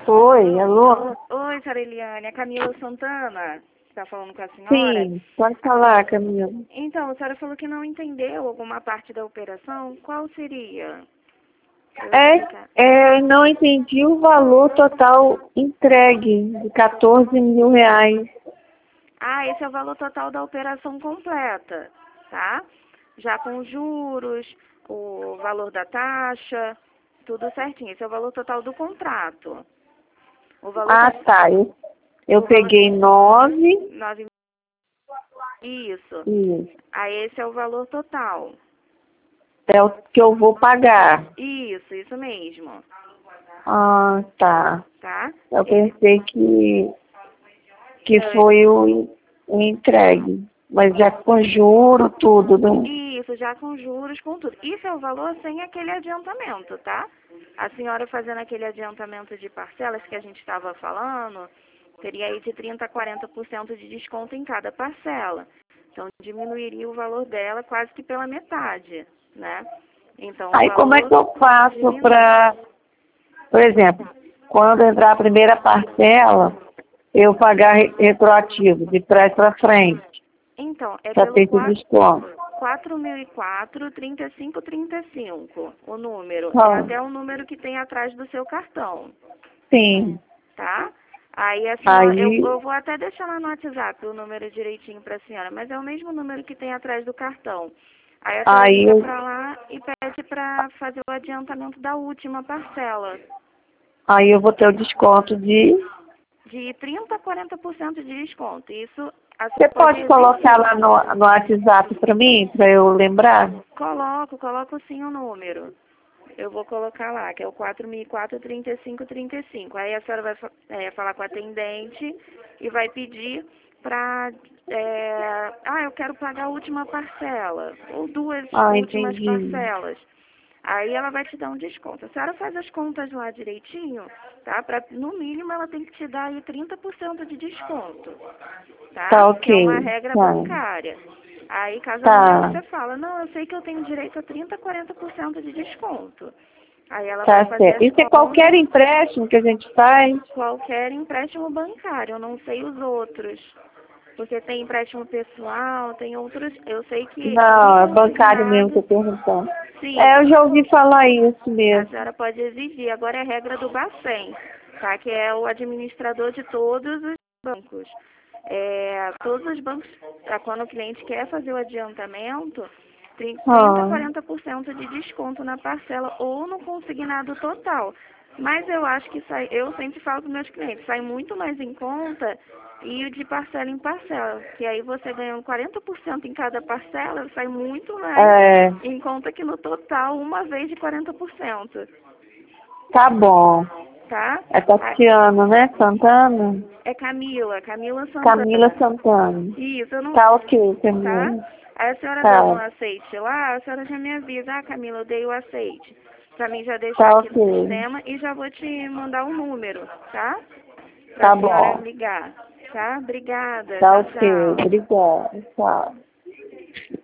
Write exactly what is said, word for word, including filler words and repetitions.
Oi, alô? Oi, senhora Eliane, é Camila Santana. Está falando com a senhora? Sim, pode falar, Camila. Então, a senhora falou que não entendeu alguma parte da operação. Qual seria? Pra eu explicar. É, é, não entendi o valor total entregue de quatorze mil reais. Ah, esse é o valor total da operação completa, tá? Já com juros, o valor da taxa, tudo certinho. Esse é o valor total do contrato. O valor Ah, to- tá. Eu, eu o valor peguei nove. nove Isso. Isso. Aí esse é o valor total. É o que eu vou pagar. Isso, isso mesmo, Ah, tá. tá? Eu Esse, pensei que, que é, foi o, o entregue. Mas já com juro, tudo, né? isso, já com juros, com tudo. Isso é o valor sem aquele adiantamento, tá? A senhora fazendo aquele adiantamento de parcelas que a gente estava falando, teria aí de trinta a quarenta por cento de desconto em cada parcela. Então, diminuiria o valor dela quase que pela metade, né? Então, o Aí como é valor que eu faço diminui. para, por exemplo, quando entrar a primeira parcela, eu pagar re- retroativo, de trás para frente, Então, é para pelo ter esse desconto? quatro mil e quatro, trinta e cinco trinta e cinco, o número. É Então, até o número que tem atrás do seu cartão, sim. tá? Aí a senhora, eu, Aí, eu vou até deixar lá no WhatsApp o número direitinho para a senhora, mas é o mesmo número que tem atrás do cartão. Aí a senhora aí, liga eu- para lá e pede para fazer o adiantamento da última parcela, aí eu vou ter o desconto de... de trinta a quarenta por cento de desconto. Isso a Você senhora pode pode colocar exigir. lá no, no WhatsApp para mim, para eu lembrar? Coloco, coloco sim o número. Eu vou colocar lá, que é o quatro mil e quatro, trinta e cinco trinta e cinco. Aí a senhora vai fa- é, falar com a atendente e vai pedir para... ah, eu quero pagar a última parcela, ou duas Ah, últimas entendi. parcelas. Aí ela vai te dar um desconto. A senhora faz as contas lá direitinho, tá? Pra, no mínimo ela tem que te dar aí trinta por cento de desconto, Tá tá? Que é uma ok. regra Tá. bancária. Aí, caso amanhã Tá. você fala, não, eu sei que eu tenho direito a trinta, quarenta por cento de desconto. Aí ela vai Tá fazer certo. as Isso é qualquer contas, empréstimo que a gente faz? qualquer empréstimo bancário, eu não sei os outros. Porque tem empréstimo pessoal, tem outros, eu sei que no Não, é bancário mesmo que eu consignado, tô perguntando. sim, É, eu já ouvi falar isso a mesmo. senhora pode exigir. Agora é regra do Bacen, tá? Que é o administrador de todos os bancos. É, todos os bancos, ah, quando o cliente quer fazer o adiantamento, tem trinta, Ah, quarenta por cento de desconto na parcela ou no consignado total. Mas eu acho que sai, eu sempre falo para meus clientes, sai muito mais em conta e o de parcela em parcela, que aí você ganhando quarenta por cento em cada parcela, sai muito mais é, em conta que no total, uma vez de quarenta por cento, tá bom. tá? É Ah, Tatiana, né? Santana? é Camila, Camila Camila Santana. Santana. Isso, eu não... Tá ok, Tá? Camila. Aí a senhora dando um Tá, aceite lá, a senhora já me avisa, ah, Camila, eu dei o aceite. Pra mim já deixar tá aqui no ok. sistema e já vou te mandar um número, tá? Pra Tá senhora bom. ligar, tá? Obrigada, Tá tchau, ok. tchau. Obrigada. Tchau.